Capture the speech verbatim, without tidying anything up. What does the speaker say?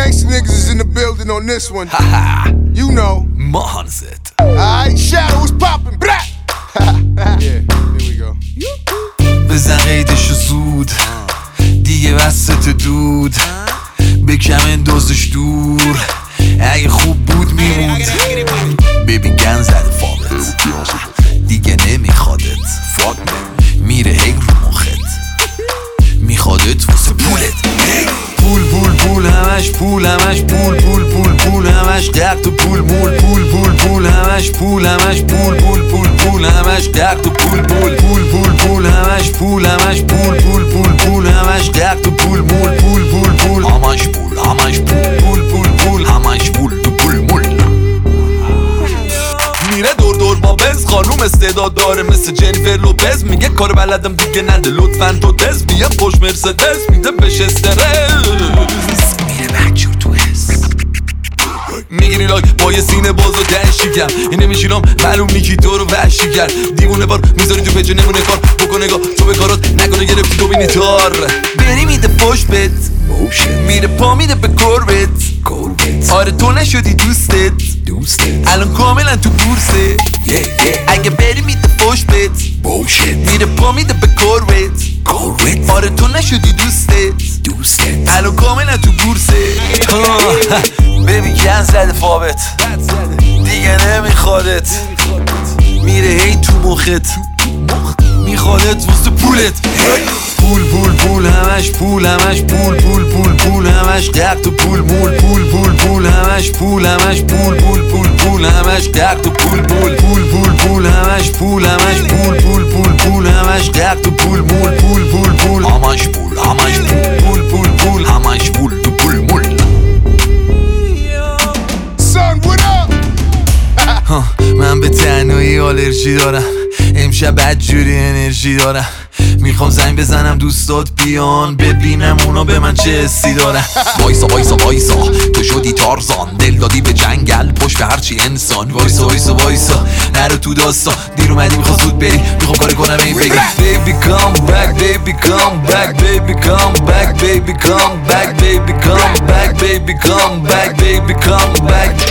gangsta niggas is in the building on this one. Haha. You know. Mahanzet. Alright, Shadow was popping. Blah. Yeah, here we go. بزن قیدشو زود دیگه وسط دود بکم اندازش دور اگه خوب بود میموند ببین گن زده فاقت دیگه نمیخوادت فاک میره هی رو مخت میخوادت واسه پولت پول پول پول همش پول همش پول پول پول پول همش قرق تو پول مول پول پول پول همش پول همش پول پول پول پول همش قرق تو پول مول پول پول پول همش پول همش پول پول پول پول همش قرق تو پول مول پول پول پول همش پول همش پول پول پول پول همش پول تو پول مول میره دور دور با بز خانوم استعداد داره مثل جنیفر لوپز میگه کار بلدم دیگه نده لطفاً تو دز بیام خوش مرسدس میده بهش استرس میره بکجور تو حس میگیری لاک با یه سینه باز و دنشیگم اینه میشینم معلوم نیکی تو رو وحشی کرد دیوونه بار میذاری تو پیچه نمونه کار بکن نگاه تو به کارات نکنه گرفتی تو بینی تار بری میده پشت بت میره پا میده به کربت آره تو نشدی دوستت الان کاملا تو بورسه اگه بری میده پشت بت میره پا میده به کربت آره تو نشدی دوستت الان کاملا تو بورسه ببین گن زده فابت دیگه نمیخوادت میره هی تو مخت میخوادت واسه پولت پول پول پول همش پول همش پول پول پول پول همش قرق تو پول مول پول پول پول همش پول همش پول پول پول پول همش قرق تو پول مول پول پول پول همش پول همش پول پول پول پول همش قرق تو پول مول پول پول پول همش پول همش پول پول پول همش پول تو پول مول Son, what up? من به تنهایی آلرژی دارم امشب بدجوری انرژی دارم میخوام زنگ بزنم دوستات بیان ببینم اونا به من چه حسی دارن وایسا وایسا وایسا تو شدی تارزان دل دادی به جنگل پشت به هرچی انسان وایسا وایسا وایسا نرو تو داستان دیر اومدی میخوام زود بری میخوام کاری کنم این بگی baby come back baby come back baby come back baby come back baby come back baby come back baby come back